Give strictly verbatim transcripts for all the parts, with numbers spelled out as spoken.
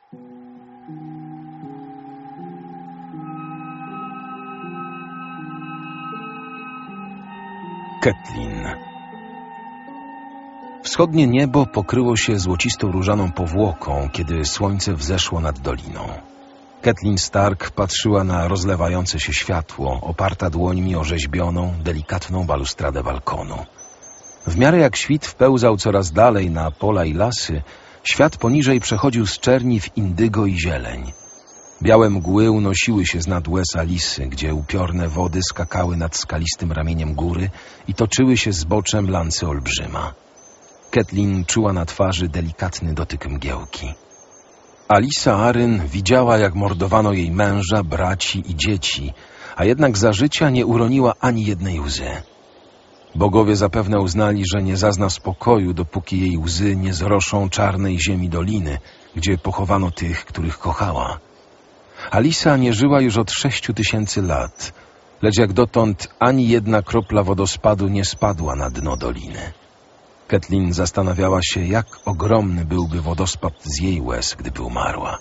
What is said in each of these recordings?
Catelyn. Wschodnie niebo pokryło się złocistą różaną powłoką, kiedy słońce wzeszło nad doliną. Catelyn Stark patrzyła na rozlewające się światło, oparta dłońmi o rzeźbioną, delikatną balustradę balkonu. W miarę jak świt wpełzał coraz dalej na pola i lasy, świat poniżej przechodził z czerni w indygo i zieleń. Białe mgły unosiły się z nad łez Alisy, gdzie upiorne wody skakały nad skalistym ramieniem góry i toczyły się zboczem lancy olbrzyma. Catelyn czuła na twarzy delikatny dotyk mgiełki. Alisa Arryn widziała, jak mordowano jej męża, braci i dzieci, a jednak za życia nie uroniła ani jednej łzy. Bogowie zapewne uznali, że nie zazna spokoju, dopóki jej łzy nie zroszą czarnej ziemi doliny, gdzie pochowano tych, których kochała. Alisa nie żyła już od sześciu tysięcy lat, lecz jak dotąd ani jedna kropla wodospadu nie spadła na dno doliny. Catelyn zastanawiała się, jak ogromny byłby wodospad z jej łez, gdyby umarła.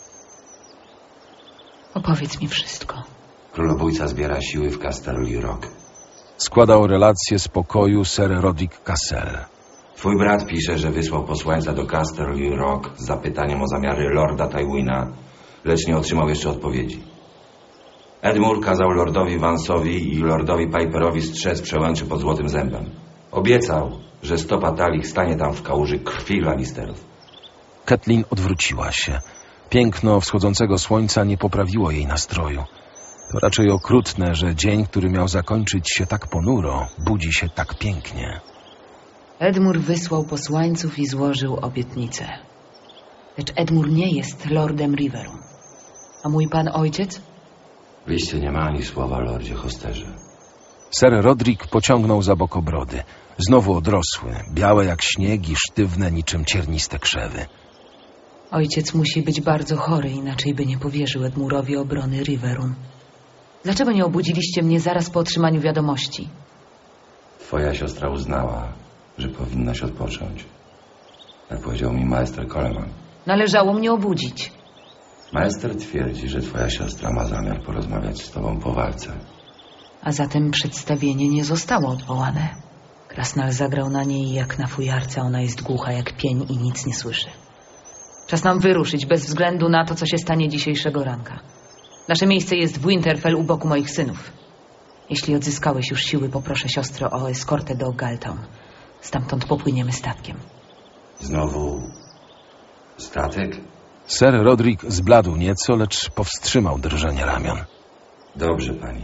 Opowiedz mi wszystko. Królobójca zbiera siły w Casterly Rock. Składał relację z pokoju Ser Rodrik Cassel. Twój brat pisze, że wysłał posłańca do Casterly Rock z zapytaniem o zamiary Lorda Tywina, lecz nie otrzymał jeszcze odpowiedzi. Edmure kazał Lordowi Vansowi i Lordowi Piperowi strzec przełęczy pod Złotym Zębem. Obiecał, że stopa talich stanie tam w kałuży krwi Lannisterów. Catelyn odwróciła się. Piękno wschodzącego słońca nie poprawiło jej nastroju. To raczej okrutne, że dzień, który miał zakończyć się tak ponuro, budzi się tak pięknie. Edmure wysłał posłańców i złożył obietnicę. Lecz Edmure nie jest lordem Riverrun. A mój pan ojciec? W liście nie ma ani słowa, lordzie Hosterze. Ser Rodrik pociągnął za bok obrody. Znowu odrosły, białe jak śnieg i sztywne niczym cierniste krzewy. Ojciec musi być bardzo chory, inaczej by nie powierzył Edmurowi obrony Riverrun. Dlaczego nie obudziliście mnie zaraz po otrzymaniu wiadomości? Twoja siostra uznała, że powinnaś odpocząć. Jak powiedział mi maester Coleman. Należało mnie obudzić. Maester twierdzi, że twoja siostra ma zamiar porozmawiać z tobą po walce. A zatem przedstawienie nie zostało odwołane. Krasnal zagrał na niej jak na fujarce, ona jest głucha jak pień i nic nie słyszy. Czas nam wyruszyć, bez względu na to, co się stanie dzisiejszego ranka. Nasze miejsce jest w Winterfell u boku moich synów. Jeśli odzyskałeś już siły, poproszę siostrę o eskortę do Galtown. Stamtąd popłyniemy statkiem. Znowu statek? Ser Rodrik zbladł nieco, lecz powstrzymał drżenie ramion. Dobrze, pani.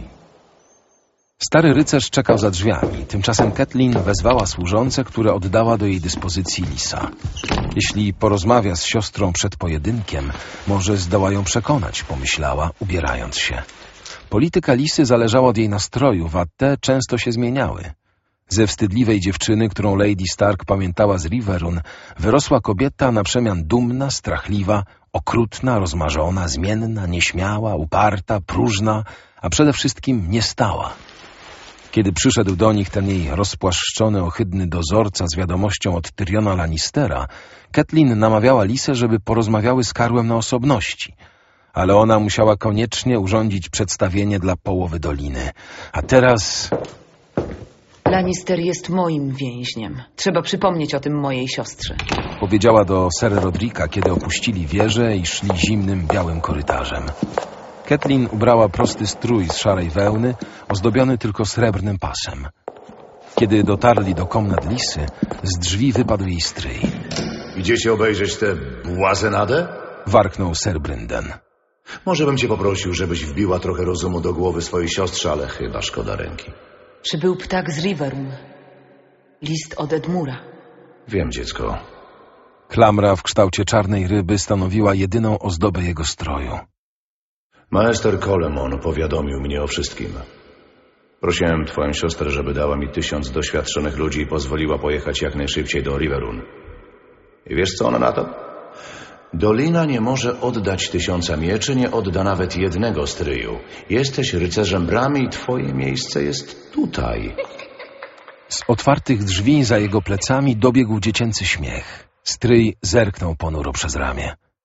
Stary rycerz czekał za drzwiami. Tymczasem Catelyn wezwała służące, które oddała do jej dyspozycji Lisa. Jeśli porozmawia z siostrą przed pojedynkiem, może zdoła ją przekonać, pomyślała, ubierając się. Polityka Lisy zależała od jej nastrojów, a te często się zmieniały. Ze wstydliwej dziewczyny, którą Lady Stark pamiętała z Riverrun, wyrosła kobieta na przemian dumna, strachliwa, okrutna, rozmarzona, zmienna, nieśmiała, uparta, próżna, a przede wszystkim niestała. Kiedy przyszedł do nich ten jej rozpłaszczony, ohydny dozorca z wiadomością od Tyriona Lannistera, Catelyn namawiała Lisę, żeby porozmawiały z Karłem na osobności. Ale ona musiała koniecznie urządzić przedstawienie dla połowy doliny. A teraz... Lannister jest moim więźniem. Trzeba przypomnieć o tym mojej siostrze. Powiedziała do Sera Rodrika, kiedy opuścili wieżę i szli zimnym, białym korytarzem. Catelyn ubrała prosty strój z szarej wełny, ozdobiony tylko srebrnym pasem. Kiedy dotarli do komnat Lisy, z drzwi wypadł jej stryj. Idziecie obejrzeć tę błazenadę? Warknął Ser Brynden. Może bym cię poprosił, żebyś wbiła trochę rozumu do głowy swojej siostrze, ale chyba szkoda ręki. Przybył ptak z Riverrun. List od Edmura. Wiem, dziecko. Klamra w kształcie czarnej ryby stanowiła jedyną ozdobę jego stroju. Maester Colemon powiadomił mnie o wszystkim. Prosiłem twoją siostrę, żeby dała mi tysiąc doświadczonych ludzi i pozwoliła pojechać jak najszybciej do Riverrun. I wiesz, co ona na to? Dolina nie może oddać tysiąca mieczy, nie odda nawet jednego stryju. Jesteś rycerzem bramy i twoje miejsce jest tutaj. Z otwartych drzwi za jego plecami dobiegł dziecięcy śmiech. Stryj zerknął ponuro przez ramię.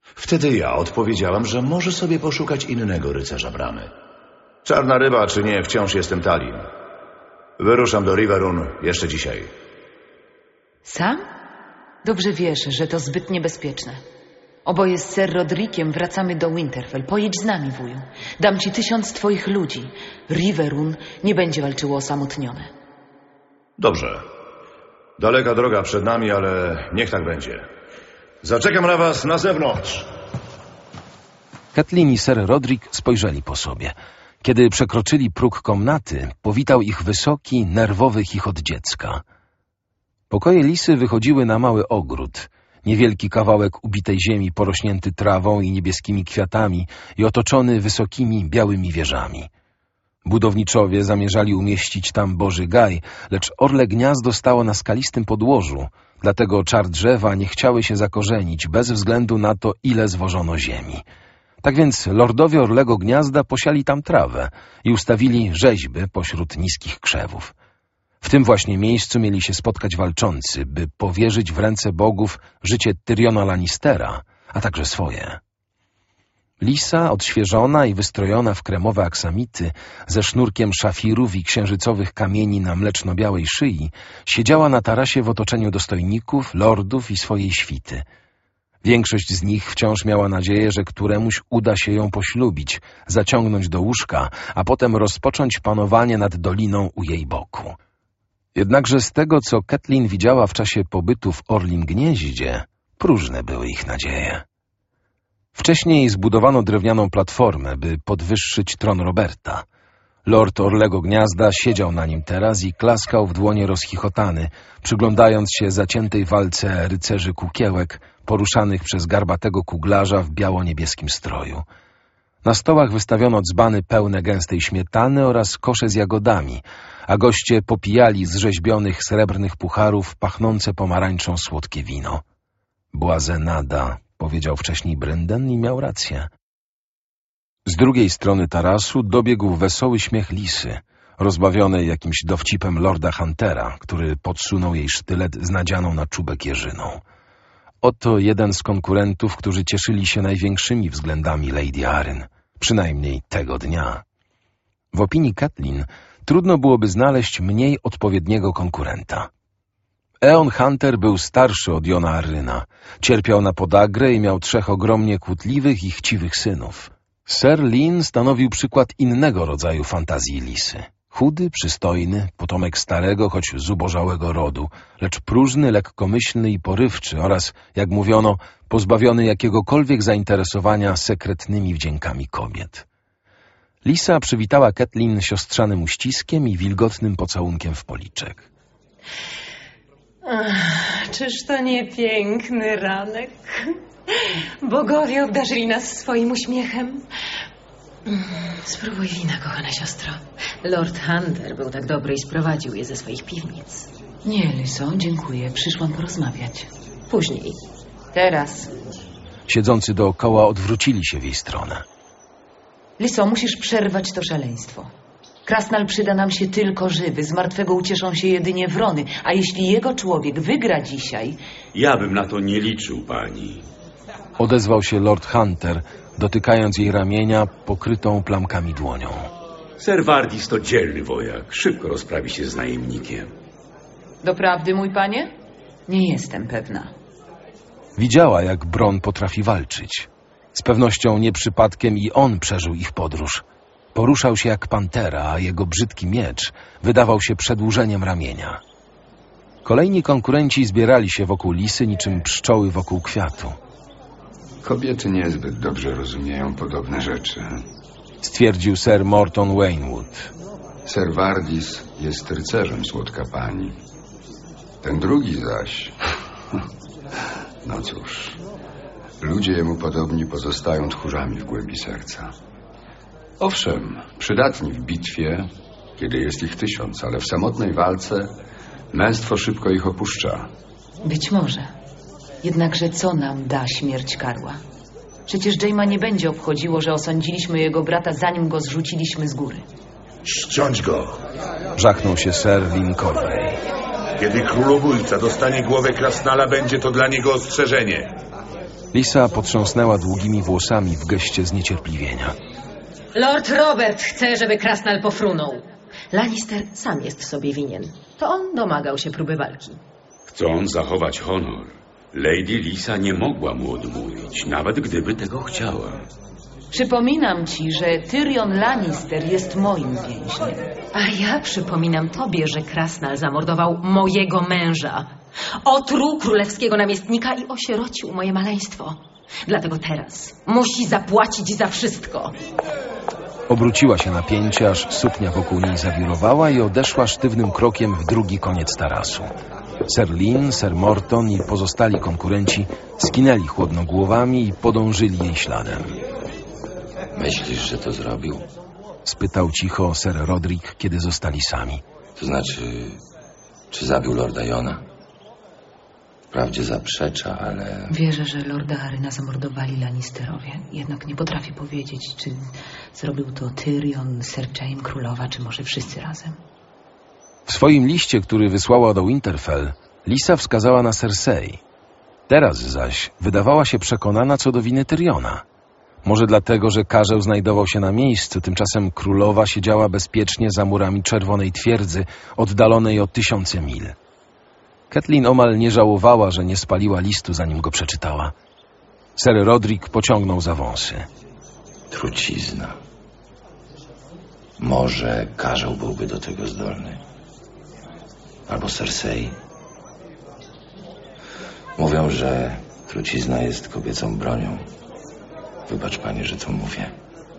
Wtedy ja odpowiedziałam, że może sobie poszukać innego rycerza bramy. Czarna ryba czy nie, wciąż jestem Talim. Wyruszam do Riverrun jeszcze dzisiaj. Sam? Dobrze wiesz, że to zbyt niebezpieczne. Oboje z Sir Roderikiem wracamy do Winterfell. Pojedź z nami, wuju. Dam ci tysiąc twoich ludzi. Riverrun nie będzie walczyło osamotnione. Dobrze. Daleka droga przed nami, ale niech tak będzie. Zaczekam na was na zewnątrz. Catelyn i Sir Roderick spojrzeli po sobie. Kiedy przekroczyli próg komnaty, powitał ich wysoki, nerwowy chichot dziecka. Pokoje Lisy wychodziły na mały ogród. Niewielki kawałek ubitej ziemi porośnięty trawą i niebieskimi kwiatami i otoczony wysokimi, białymi wieżami. Budowniczowie zamierzali umieścić tam Boży Gaj, lecz orle gniazdo stało na skalistym podłożu, dlatego czar drzewa nie chciały się zakorzenić bez względu na to, ile zwożono ziemi. Tak więc lordowie Orlego Gniazda posiali tam trawę i ustawili rzeźby pośród niskich krzewów. W tym właśnie miejscu mieli się spotkać walczący, by powierzyć w ręce bogów życie Tyriona Lannistera, a także swoje. Lisa, odświeżona i wystrojona w kremowe aksamity, ze sznurkiem szafirów i księżycowych kamieni na mleczno-białej szyi, siedziała na tarasie w otoczeniu dostojników, lordów i swojej świty. Większość z nich wciąż miała nadzieję, że któremuś uda się ją poślubić, zaciągnąć do łóżka, a potem rozpocząć panowanie nad doliną u jej boku. Jednakże z tego, co Catelyn widziała w czasie pobytu w Orlim Gnieździe, próżne były ich nadzieje. Wcześniej zbudowano drewnianą platformę, by podwyższyć tron Roberta. Lord Orlego Gniazda siedział na nim teraz i klaskał w dłonie rozchichotany, przyglądając się zaciętej walce rycerzy kukiełek, poruszanych przez garbatego kuglarza w biało-niebieskim stroju. Na stołach wystawiono dzbany pełne gęstej śmietany oraz kosze z jagodami, a goście popijali z rzeźbionych srebrnych pucharów pachnące pomarańczą słodkie wino. Błazenada, powiedział wcześniej Brynden i miał rację. Z drugiej strony tarasu dobiegł wesoły śmiech Lisy, rozbawionej jakimś dowcipem lorda Huntera, który podsunął jej sztylet z nadzianą na czubek jeżyną. Oto jeden z konkurentów, którzy cieszyli się największymi względami Lady Arryn, przynajmniej tego dnia. W opinii Catelyn trudno byłoby znaleźć mniej odpowiedniego konkurenta. Eon Hunter był starszy od Jona Arryna, cierpiał na podagrę i miał trzech ogromnie kłótliwych i chciwych synów. Ser Lyn stanowił przykład innego rodzaju fantazji Lisy. Chudy, przystojny, potomek starego, choć zubożałego rodu, lecz próżny, lekkomyślny i porywczy oraz, jak mówiono, pozbawiony jakiegokolwiek zainteresowania sekretnymi wdziękami kobiet. Lisa przywitała Catelyn siostrzanym uściskiem i wilgotnym pocałunkiem w policzek. Ach, czyż to nie piękny ranek? Bogowie obdarzyli nas swoim uśmiechem. Spróbuj wina, kochana siostro. Lord Hunter był tak dobry i sprowadził je ze swoich piwnic. Nie, Liso, dziękuję. Przyszłam porozmawiać. Później. Teraz. Siedzący dookoła odwrócili się w jej stronę. Liso, musisz przerwać to szaleństwo. Krasnal przyda nam się tylko żywy, z martwego ucieszą się jedynie wrony, a jeśli jego człowiek wygra dzisiaj... Ja bym na to nie liczył, pani. Odezwał się Lord Hunter, dotykając jej ramienia pokrytą plamkami dłonią. Ser Vardis to dzielny wojak. Szybko rozprawi się z najemnikiem. Doprawdy, mój panie? Nie jestem pewna. Widziała, jak Bronn potrafi walczyć. Z pewnością nie przypadkiem i on przeżył ich podróż. Poruszał się jak pantera, a jego brzydki miecz wydawał się przedłużeniem ramienia. Kolejni konkurenci zbierali się wokół Lisy niczym pszczoły wokół kwiatu. Kobiety niezbyt dobrze rozumieją podobne rzeczy. Stwierdził Sir Morton Waynwood. Ser Vardis jest rycerzem, słodka pani. Ten drugi zaś... No cóż, ludzie jemu podobni pozostają tchórzami w głębi serca. Owszem, przydatni w bitwie, kiedy jest ich tysiąc, ale w samotnej walce męstwo szybko ich opuszcza. Być może. Jednakże co nam da śmierć Karła? Przecież Jaima nie będzie obchodziło, że osądziliśmy jego brata, zanim go zrzuciliśmy z góry. Ściąć go! Żachnął się Ser Lyn Corley. Kiedy królobójca dostanie głowę Krasnala, będzie to dla niego ostrzeżenie. Lisa potrząsnęła długimi włosami w geście zniecierpliwienia. Lord Robert chce, żeby Krasnal pofrunął. Lannister sam jest sobie winien. To on domagał się próby walki. Chcąc zachować honor, Lady Lisa nie mogła mu odmówić, nawet gdyby tego chciała. Przypominam ci, że Tyrion Lannister jest moim więźniem. A ja przypominam tobie, że Krasnal zamordował mojego męża. Otruł królewskiego namiestnika i osierocił moje maleństwo. Dlatego teraz musi zapłacić za wszystko. Obróciła się na pięcie, aż suknia wokół niej zawirowała i odeszła sztywnym krokiem w drugi koniec tarasu. Ser Lyn, Ser Morton i pozostali konkurenci skinęli chłodno głowami i podążyli jej śladem. Myślisz, że to zrobił? Spytał cicho Ser Rodrik, kiedy zostali sami. To znaczy, czy zabił Lorda Jona? Wprawdzie zaprzecza, ale... Wierzę, że Lorda Aryna zamordowali Lannisterowie. Jednak nie potrafię powiedzieć, czy zrobił to Tyrion, Ser Jaime, królowa, czy może wszyscy razem. W swoim liście, który wysłała do Winterfell, Lisa wskazała na Cersei. Teraz zaś wydawała się przekonana co do winy Tyriona. Może dlatego, że karzeł znajdował się na miejscu, tymczasem królowa siedziała bezpiecznie za murami Czerwonej Twierdzy, oddalonej o tysiące mil. Catelyn omal nie żałowała, że nie spaliła listu, zanim go przeczytała. Ser Rodrik pociągnął za wąsy. Trucizna. Może karzeł byłby do tego zdolny. Albo Cersei. Mówią, że trucizna jest kobiecą bronią. Wybacz, panie, że to mówię.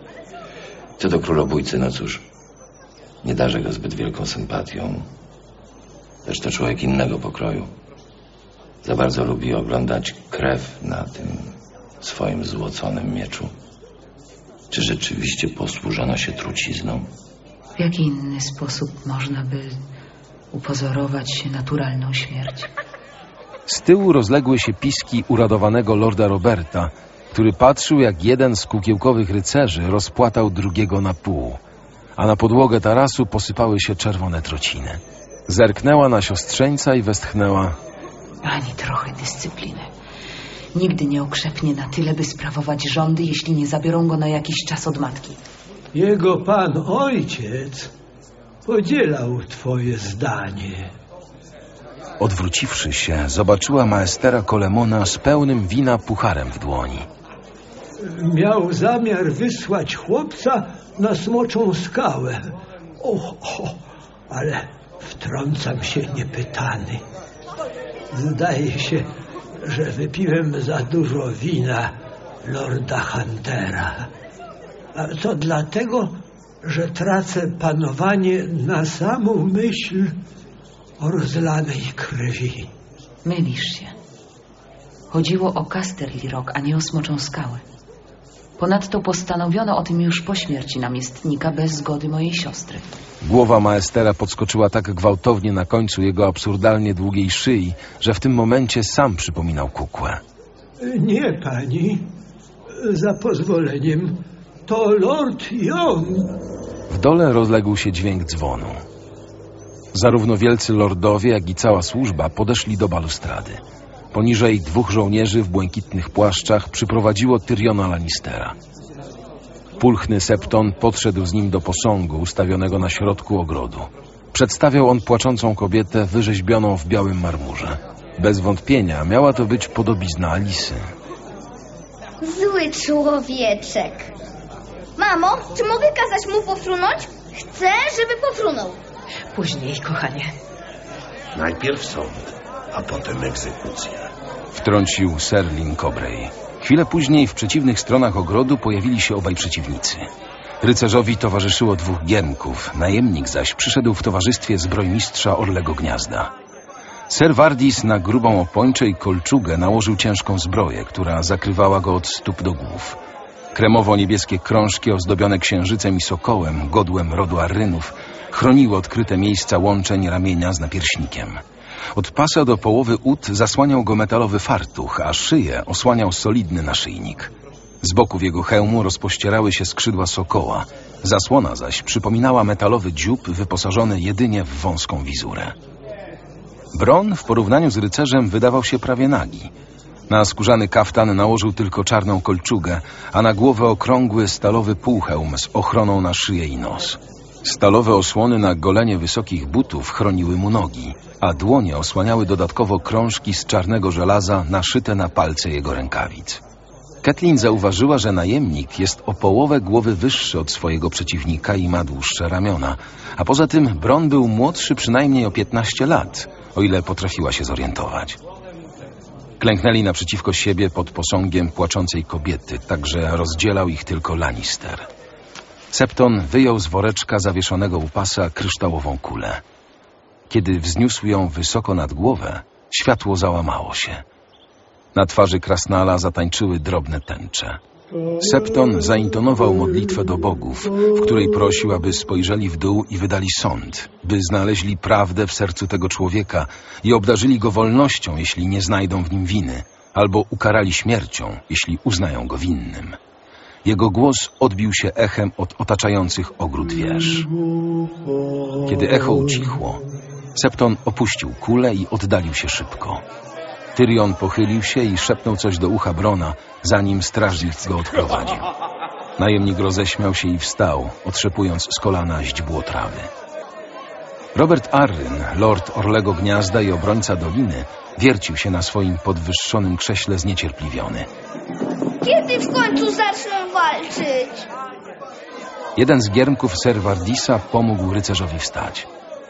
Co do królobójcy, no cóż, nie darzę go zbyt wielką sympatią. Lecz to człowiek innego pokroju. Za bardzo lubi oglądać krew na tym swoim złoconym mieczu. Czy rzeczywiście posłużono się trucizną? W jaki inny sposób można by upozorować się naturalną śmierć? Z tyłu rozległy się piski uradowanego lorda Roberta, który patrzył, jak jeden z kukiełkowych rycerzy rozpłatał drugiego na pół, a na podłogę tarasu posypały się czerwone trociny. Zerknęła na siostrzeńca i westchnęła. Ani trochę dyscypliny. Nigdy nie okrzepnie na tyle, by sprawować rządy, jeśli nie zabiorą go na jakiś czas od matki. Jego pan ojciec podzielał twoje zdanie. Odwróciwszy się, zobaczyła maestera Colemona z pełnym wina pucharem w dłoni. Miał zamiar wysłać chłopca na Smoczą Skałę. O, o, ale wtrącam się niepytany. Zdaje się, że wypiłem za dużo wina lorda Huntera. A to dlatego, że tracę panowanie na samą myśl o rozlanej krwi. Mylisz się. Chodziło o Casterly Rock, a nie o Smoczą Skałę. Ponadto postanowiono o tym już po śmierci namiestnika bez zgody mojej siostry. Głowa maestera podskoczyła tak gwałtownie na końcu jego absurdalnie długiej szyi, że w tym momencie sam przypominał kukłę. Nie, pani. Za pozwoleniem. To Lord Jon. W dole rozległ się dźwięk dzwonu. Zarówno wielcy lordowie, jak i cała służba podeszli do balustrady. Poniżej dwóch żołnierzy w błękitnych płaszczach przyprowadziło Tyriona Lannistera. Pulchny Septon podszedł z nim do posągu ustawionego na środku ogrodu. Przedstawiał on płaczącą kobietę wyrzeźbioną w białym marmurze. Bez wątpienia miała to być podobizna Alisy. Zły człowieczek. Mamo, czy mogę kazać mu pofrunąć? Chcę, żeby pofrunął. Później, kochanie. Najpierw sąd, a potem egzekucja. Wtrącił Ser Lyn Cobray. Chwilę później w przeciwnych stronach ogrodu pojawili się obaj przeciwnicy. Rycerzowi towarzyszyło dwóch giemków, najemnik zaś przyszedł w towarzystwie zbrojmistrza Orlego Gniazda. Ser Vardis na grubą opończę i kolczugę nałożył ciężką zbroję, która zakrywała go od stóp do głów. Kremowo-niebieskie krążki ozdobione księżycem i sokołem, godłem rodu Arrynów, chroniły odkryte miejsca łączeń ramienia z napierśnikiem. Od pasa do połowy ud zasłaniał go metalowy fartuch, a szyję osłaniał solidny naszyjnik. Z boków jego hełmu rozpościerały się skrzydła sokoła, zasłona zaś przypominała metalowy dziób wyposażony jedynie w wąską wizurę. Bron w porównaniu z rycerzem wydawał się prawie nagi. Na skórzany kaftan nałożył tylko czarną kolczugę, a na głowę okrągły stalowy półhełm z ochroną na szyję i nos. Stalowe osłony na golenie wysokich butów chroniły mu nogi, a dłonie osłaniały dodatkowo krążki z czarnego żelaza naszyte na palce jego rękawic. Catelyn zauważyła, że najemnik jest o połowę głowy wyższy od swojego przeciwnika i ma dłuższe ramiona, a poza tym Bronn był młodszy przynajmniej o piętnaście lat, o ile potrafiła się zorientować. Klęknęli naprzeciwko siebie pod posągiem płaczącej kobiety, tak że rozdzielał ich tylko Lannister. Septon wyjął z woreczka zawieszonego u pasa kryształową kulę. Kiedy wzniósł ją wysoko nad głowę, światło załamało się. Na twarzy krasnala zatańczyły drobne tęcze. Septon zaintonował modlitwę do bogów, w której prosił, aby spojrzeli w dół i wydali sąd, by znaleźli prawdę w sercu tego człowieka i obdarzyli go wolnością, jeśli nie znajdą w nim winy, albo ukarali śmiercią, jeśli uznają go winnym. Jego głos odbił się echem od otaczających ogród wież. Kiedy echo ucichło, Septon opuścił kulę i oddalił się szybko. Tyrion pochylił się i szepnął coś do ucha Bronna, zanim strażnik go odprowadził. Najemnik roześmiał się i wstał, otrzepując z kolana źdźbło trawy. Robert Arryn, lord Orlego Gniazda i obrońca Doliny, wiercił się na swoim podwyższonym krześle zniecierpliwiony. Kiedy w końcu zaczną walczyć? Jeden z giermków Ser Vardisa pomógł rycerzowi wstać.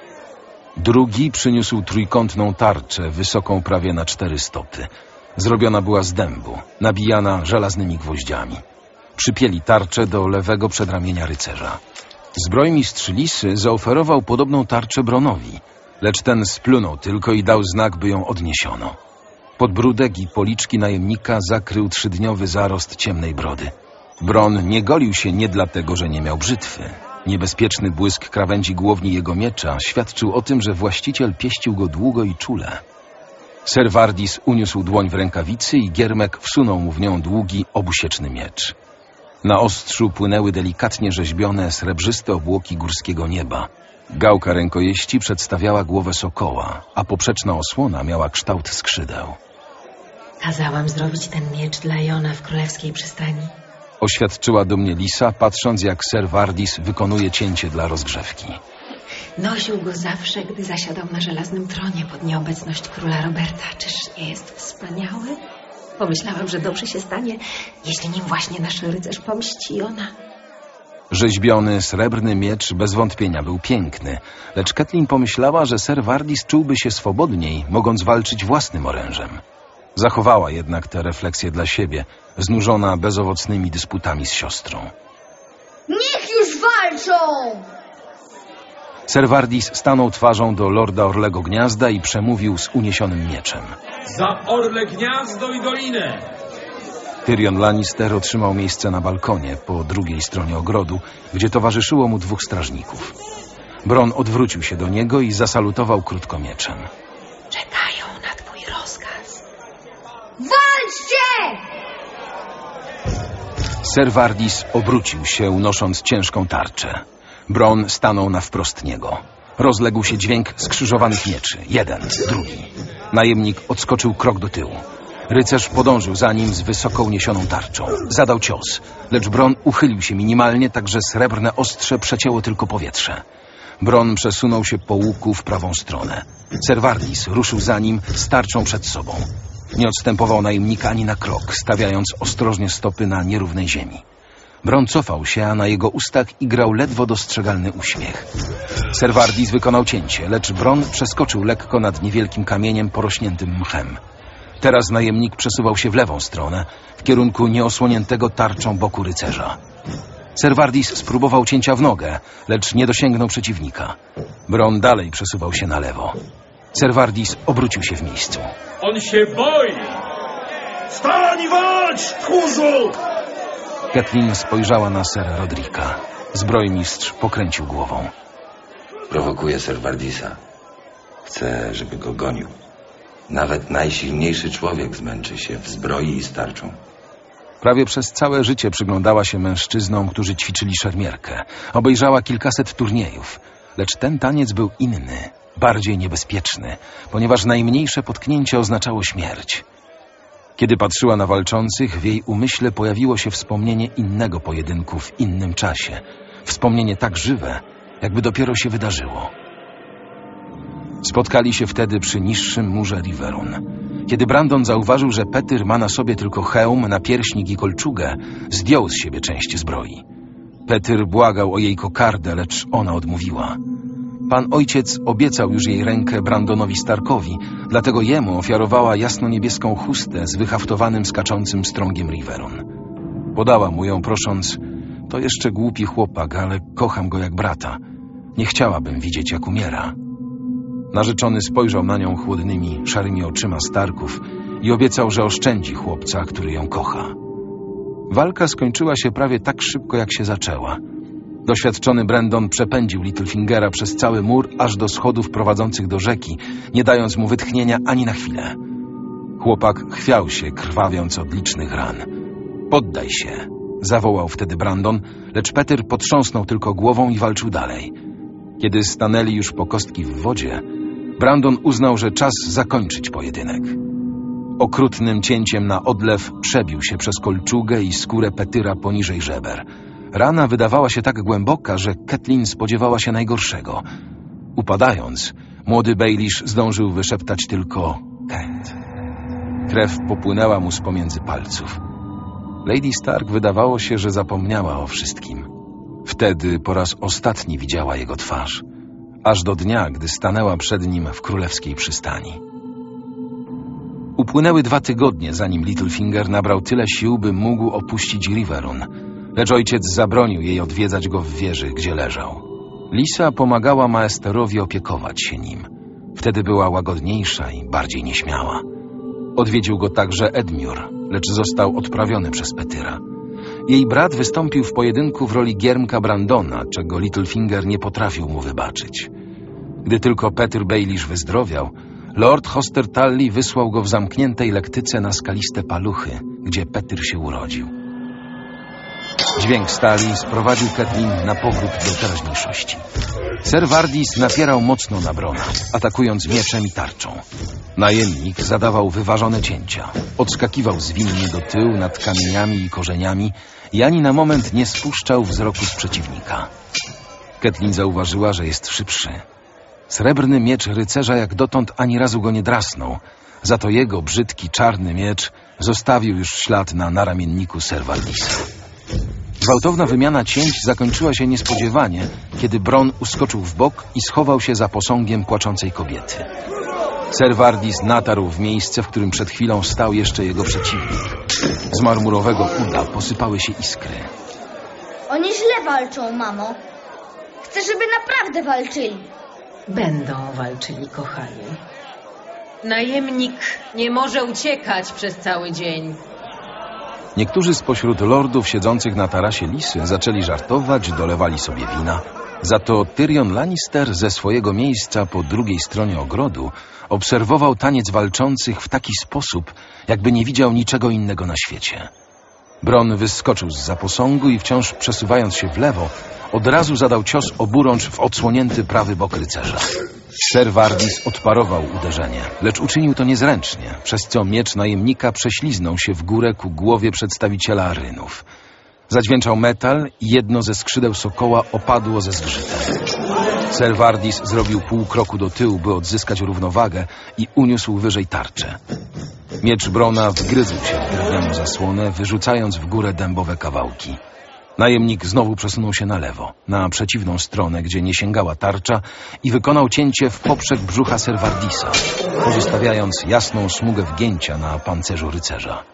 Drugi przyniósł trójkątną tarczę, wysoką prawie na cztery stopy. Zrobiona była z dębu, nabijana żelaznymi gwoździami. Przypięli tarczę do lewego przedramienia rycerza. Zbrojmistrz Lisy zaoferował podobną tarczę Bronnowi, lecz ten splunął tylko i dał znak, by ją odniesiono. Podbródek i policzki najemnika zakrył trzydniowy zarost ciemnej brody. Bronn nie golił się nie dlatego, że nie miał brzytwy. Niebezpieczny błysk krawędzi głowni jego miecza świadczył o tym, że właściciel pieścił go długo i czule. Ser Vardis uniósł dłoń w rękawicy i giermek wsunął mu w nią długi, obusieczny miecz. Na ostrzu płynęły delikatnie rzeźbione, srebrzyste obłoki górskiego nieba. Gałka rękojeści przedstawiała głowę sokoła, a poprzeczna osłona miała kształt skrzydeł. Kazałam zrobić ten miecz dla Jona w królewskiej przystani. Oświadczyła do mnie Lisa, patrząc jak Ser Vardis wykonuje cięcie dla rozgrzewki. Nosił go zawsze, gdy zasiadał na żelaznym tronie pod nieobecność króla Roberta. Czyż nie jest wspaniały? Pomyślałam, że dobrze się stanie, jeśli nim właśnie nasz rycerz pomści Jona. Rzeźbiony, srebrny miecz bez wątpienia był piękny, lecz Catelyn pomyślała, że Ser Vardis czułby się swobodniej, mogąc walczyć własnym orężem. Zachowała jednak te refleksje dla siebie, znużona bezowocnymi dysputami z siostrą. Niech już walczą! Ser Vardis stanął twarzą do lorda Orlego Gniazda i przemówił z uniesionym mieczem. Za Orle Gniazdo i Dolinę! Tyrion Lannister otrzymał miejsce na balkonie po drugiej stronie ogrodu, gdzie towarzyszyło mu dwóch strażników. Bronn odwrócił się do niego i zasalutował krótko mieczem. Czekają na twój rozkaz. Walczcie! Ser Vardis obrócił się, nosząc ciężką tarczę. Bronn stanął na wprost niego. Rozległ się dźwięk skrzyżowanych mieczy. Jeden, drugi. Najemnik odskoczył krok do tyłu. Rycerz podążył za nim z wysoko uniesioną tarczą. Zadał cios, lecz Bronn uchylił się minimalnie, tak że srebrne ostrze przecięło tylko powietrze. Bronn przesunął się po łuku w prawą stronę. Ser Vardis ruszył za nim z tarczą przed sobą. Nie odstępował najemnika ani na krok, stawiając ostrożnie stopy na nierównej ziemi. Bronn cofał się, a na jego ustach igrał ledwo dostrzegalny uśmiech. Ser Vardis wykonał cięcie, lecz Bronn przeskoczył lekko nad niewielkim kamieniem porośniętym mchem. Teraz najemnik przesuwał się w lewą stronę, w kierunku nieosłoniętego tarczą boku rycerza. Ser Vardis spróbował cięcia w nogę, lecz nie dosięgnął przeciwnika. Bronn dalej przesuwał się na lewo. Ser Vardis obrócił się w miejscu. On się boi! Stań i walcz, tchórzu! Catelyn spojrzała na Sera Rodrika. Zbrojmistrz pokręcił głową. Prowokuje Ser Vardisa. Chce, żeby go gonił. Nawet najsilniejszy człowiek zmęczy się w zbroi i z tarczą. Prawie przez całe życie przyglądała się mężczyznom, którzy ćwiczyli szermierkę. Obejrzała kilkaset turniejów. Lecz ten taniec był inny, bardziej niebezpieczny, ponieważ najmniejsze potknięcie oznaczało śmierć. Kiedy patrzyła na walczących, w jej umyśle pojawiło się wspomnienie innego pojedynku w innym czasie. Wspomnienie tak żywe, jakby dopiero się wydarzyło. Spotkali się wtedy przy niższym murze Riverrun. Kiedy Brandon zauważył, że Petyr ma na sobie tylko hełm, napierśnik i kolczugę, zdjął z siebie część zbroi. Petyr błagał o jej kokardę, lecz ona odmówiła. Pan ojciec obiecał już jej rękę Brandonowi Starkowi, dlatego jemu ofiarowała jasno-niebieską chustę z wyhaftowanym skaczącym strągiem Riverrun. Podała mu ją, prosząc: to jeszcze głupi chłopak, ale kocham go jak brata. Nie chciałabym widzieć, jak umiera. Narzeczony spojrzał na nią chłodnymi, szarymi oczyma Starków i obiecał, że oszczędzi chłopca, który ją kocha. Walka skończyła się prawie tak szybko, jak się zaczęła. Doświadczony Brandon przepędził Littlefingera przez cały mur aż do schodów prowadzących do rzeki, nie dając mu wytchnienia ani na chwilę. Chłopak chwiał się, krwawiąc od licznych ran. Poddaj się, zawołał wtedy Brandon, lecz Petyr potrząsnął tylko głową i walczył dalej. Kiedy stanęli już po kostki w wodzie, Brandon uznał, że czas zakończyć pojedynek. Okrutnym cięciem na odlew przebił się przez kolczugę i skórę Petyra poniżej żeber. Rana wydawała się tak głęboka, że Catelyn spodziewała się najgorszego. Upadając, młody Baelish zdążył wyszeptać tylko Kent. Krew popłynęła mu z pomiędzy palców. Lady Stark wydawało się, że zapomniała o wszystkim. Wtedy po raz ostatni widziała jego twarz, aż do dnia, gdy stanęła przed nim w królewskiej przystani. Upłynęły dwa tygodnie, zanim Littlefinger nabrał tyle sił, by mógł opuścić Riverrun, lecz ojciec zabronił jej odwiedzać go w wieży, gdzie leżał. Lisa pomagała Maesterowi opiekować się nim. Wtedy była łagodniejsza i bardziej nieśmiała. Odwiedził go także Edmure, lecz został odprawiony przez Petyra. Jej brat wystąpił w pojedynku w roli giermka Brandona, czego Littlefinger nie potrafił mu wybaczyć. Gdy tylko Petyr Baelish wyzdrowiał, Lord Hoster Tully wysłał go w zamkniętej lektyce na skaliste paluchy, gdzie Petyr się urodził. Dźwięk stali sprowadził Catelyn na powrót do teraźniejszości. Ser Vardis napierał mocno na Brona, atakując mieczem i tarczą. Najemnik zadawał wyważone cięcia, odskakiwał zwinnie do tyłu nad kamieniami i korzeniami i ani na moment nie spuszczał wzroku z przeciwnika. Catelyn zauważyła, że jest szybszy. Srebrny miecz rycerza jak dotąd ani razu go nie drasnął, za to jego brzydki, czarny miecz zostawił już ślad na naramienniku Ser Vardisa. Gwałtowna wymiana cięć zakończyła się niespodziewanie, kiedy Bron uskoczył w bok i schował się za posągiem płaczącej kobiety. Ser Vardis natarł w miejsce, w którym przed chwilą stał jeszcze jego przeciwnik. Z marmurowego uda posypały się iskry. Oni źle walczą, mamo. Chcę, żeby naprawdę walczyli. Będą walczyli, kochani. Najemnik nie może uciekać przez cały dzień. Niektórzy spośród lordów siedzących na tarasie Lisy zaczęli żartować, dolewali sobie wina. Za to Tyrion Lannister ze swojego miejsca po drugiej stronie ogrodu obserwował taniec walczących w taki sposób, jakby nie widział niczego innego na świecie. Bron wyskoczył zza posągu i wciąż przesuwając się w lewo, od razu zadał cios oburącz w odsłonięty prawy bok rycerza. Ser Vardis odparował uderzenie, lecz uczynił to niezręcznie, przez co miecz najemnika prześliznął się w górę ku głowie przedstawiciela Arynów. Zadźwięczał metal i jedno ze skrzydeł sokoła opadło ze zgrzytem. Ser Vardis zrobił pół kroku do tyłu, by odzyskać równowagę i uniósł wyżej tarczę. Miecz Brona wgryzł się w drewnianą zasłonę, wyrzucając w górę dębowe kawałki. Najemnik znowu przesunął się na lewo, na przeciwną stronę, gdzie nie sięgała tarcza i wykonał cięcie w poprzek brzucha Ser Vardisa, pozostawiając jasną smugę wgięcia na pancerzu rycerza.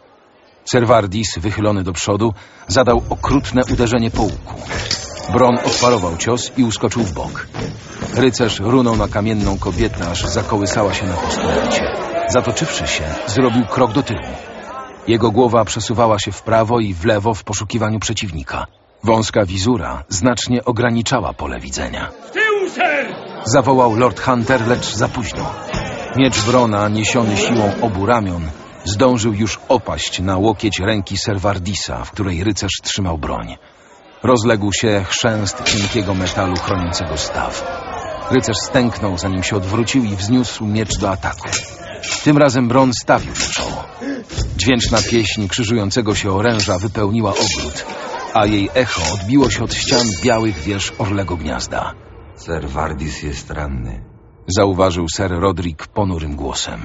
Ser Vardis, wychylony do przodu, zadał okrutne uderzenie po łuku. Bron odparował cios i uskoczył w bok. Rycerz runął na kamienną kobietę, aż zakołysała się na postulacie. Zatoczywszy się, zrobił krok do tyłu. Jego głowa przesuwała się w prawo i w lewo w poszukiwaniu przeciwnika. Wąska wizura znacznie ograniczała pole widzenia. W tył, ser! Zawołał Lord Hunter, lecz za późno. Miecz Brona, niesiony siłą obu ramion, zdążył już opaść na łokieć ręki Ser Vardisa, w której rycerz trzymał broń. Rozległ się chrzęst cienkiego metalu chroniącego staw. Rycerz stęknął, zanim się odwrócił i wzniósł miecz do ataku. Tym razem Bronn stawił na czoło. Dźwięczna pieśń krzyżującego się oręża wypełniła ogród, a jej echo odbiło się od ścian białych wież Orlego Gniazda. Ser Vardis jest ranny. Zauważył Ser Rodrik ponurym głosem.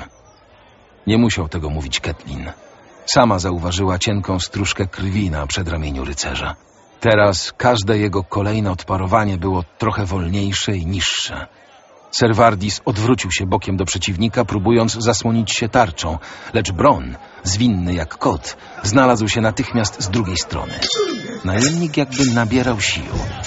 Nie musiał tego mówić Catelyn. Sama zauważyła cienką stróżkę krwi na przedramieniu rycerza. Teraz każde jego kolejne odparowanie było trochę wolniejsze i niższe. Ser Vardis odwrócił się bokiem do przeciwnika, próbując zasłonić się tarczą, lecz Bronn, zwinny jak kot, znalazł się natychmiast z drugiej strony. Najemnik jakby nabierał sił.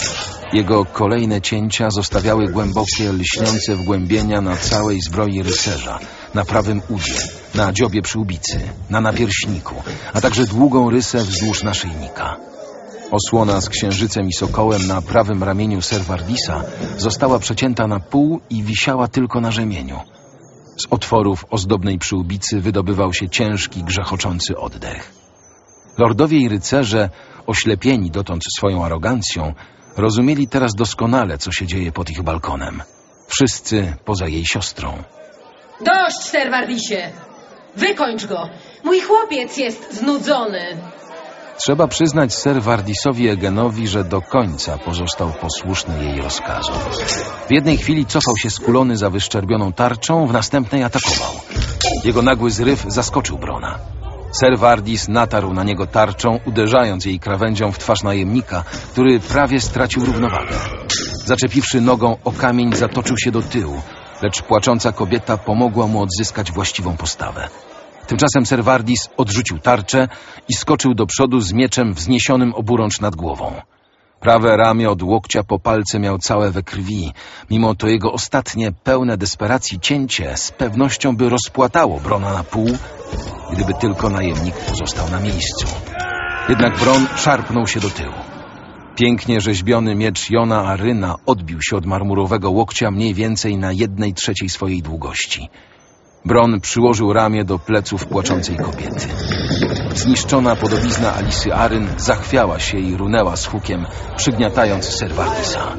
Jego kolejne cięcia zostawiały głębokie, lśniące wgłębienia na całej zbroi rycerza, na prawym udzie, na dziobie przyłbicy, na napierśniku, a także długą rysę wzdłuż naszyjnika. Osłona z księżycem i sokołem na prawym ramieniu Ser Vardisa została przecięta na pół i wisiała tylko na rzemieniu. Z otworów ozdobnej przyłbicy wydobywał się ciężki, grzechoczący oddech. Lordowie i rycerze, oślepieni dotąd swoją arogancją, rozumieli teraz doskonale, co się dzieje pod ich balkonem. Wszyscy poza jej siostrą. Dość, Ser Vardisie! Wykończ go! Mój chłopiec jest znudzony! Trzeba przyznać Ser Vardisowi Egenowi, że do końca pozostał posłuszny jej rozkazom. W jednej chwili cofał się skulony za wyszczerbioną tarczą, w następnej atakował. Jego nagły zryw zaskoczył Bronna. Ser Vardis natarł na niego tarczą, uderzając jej krawędzią w twarz najemnika, który prawie stracił równowagę. Zaczepiwszy nogą o kamień, zatoczył się do tyłu, lecz płacząca kobieta pomogła mu odzyskać właściwą postawę. Tymczasem Ser Vardis odrzucił tarczę i skoczył do przodu z mieczem wzniesionym oburącz nad głową. Prawe ramię od łokcia po palce miał całe we krwi. Mimo to jego ostatnie, pełne desperacji cięcie z pewnością by rozpłatało Bronna na pół, gdyby tylko najemnik pozostał na miejscu. Jednak Bronn szarpnął się do tyłu. Pięknie rzeźbiony miecz Jona Aryna odbił się od marmurowego łokcia mniej więcej na jednej trzeciej swojej długości. Bronn przyłożył ramię do pleców płaczącej kobiety. Zniszczona podobizna Alisy Arryn zachwiała się i runęła z hukiem, przygniatając Ser Vardisa.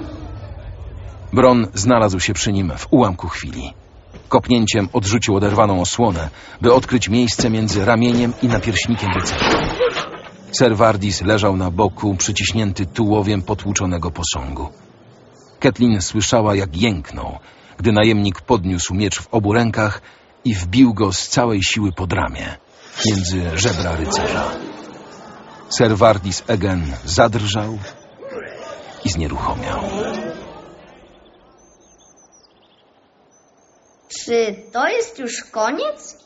Bronn znalazł się przy nim w ułamku chwili. Kopnięciem odrzucił oderwaną osłonę, by odkryć miejsce między ramieniem i napierśnikiem rycerza. Ser Vardis leżał na boku, przyciśnięty tułowiem potłuczonego posągu. Catelyn słyszała, jak jęknął, gdy najemnik podniósł miecz w obu rękach i wbił go z całej siły pod ramię, między żebra rycerza. Ser Vardis Egen zadrżał i znieruchomiał. Czy to jest już koniec?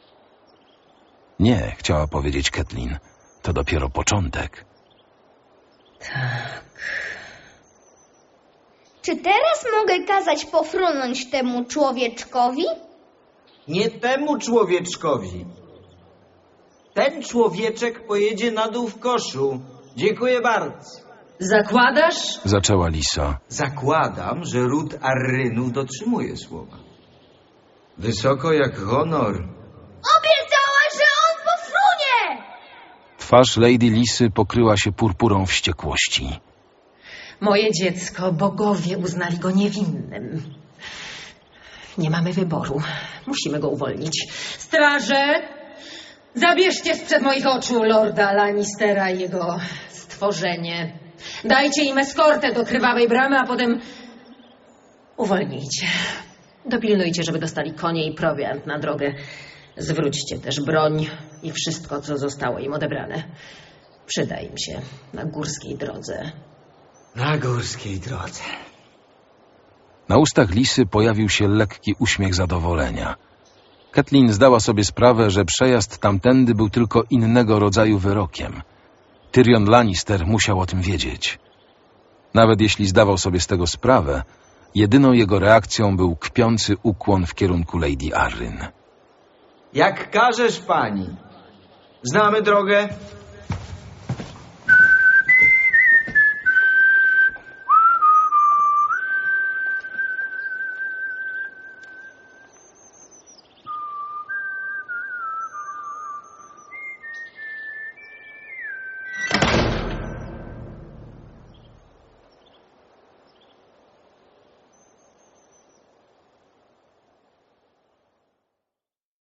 Nie, chciała powiedzieć Catelyn. To dopiero początek. Tak. Czy teraz mogę kazać pofrunąć temu człowieczkowi? Nie temu człowieczkowi. Ten człowieczek pojedzie na dół w koszu. Dziękuję bardzo. Zakładasz? Zaczęła Lisa. Zakładam, że ród Arrynów dotrzymuje słowa. Wysoko jak honor. Obiecałaś, że on pofrunie! Twarz Lady Lisy pokryła się purpurą wściekłości. Moje dziecko, bogowie uznali go niewinnym. Nie mamy wyboru. Musimy go uwolnić. Straże, zabierzcie sprzed moich oczu lorda Lannistera i jego stworzenie. Dajcie im eskortę do krwawej bramy, a potem uwolnijcie. Dopilnujcie, żeby dostali konie i prowiant na drogę. Zwróćcie też broń i wszystko, co zostało im odebrane. Przyda im się na górskiej drodze. Na górskiej drodze. Na ustach Lisy pojawił się lekki uśmiech zadowolenia. Catelyn zdała sobie sprawę, że przejazd tamtędy był tylko innego rodzaju wyrokiem. Tyrion Lannister musiał o tym wiedzieć. Nawet jeśli zdawał sobie z tego sprawę, jedyną jego reakcją był kpiący ukłon w kierunku Lady Arryn. Jak każesz, pani. Znamy drogę?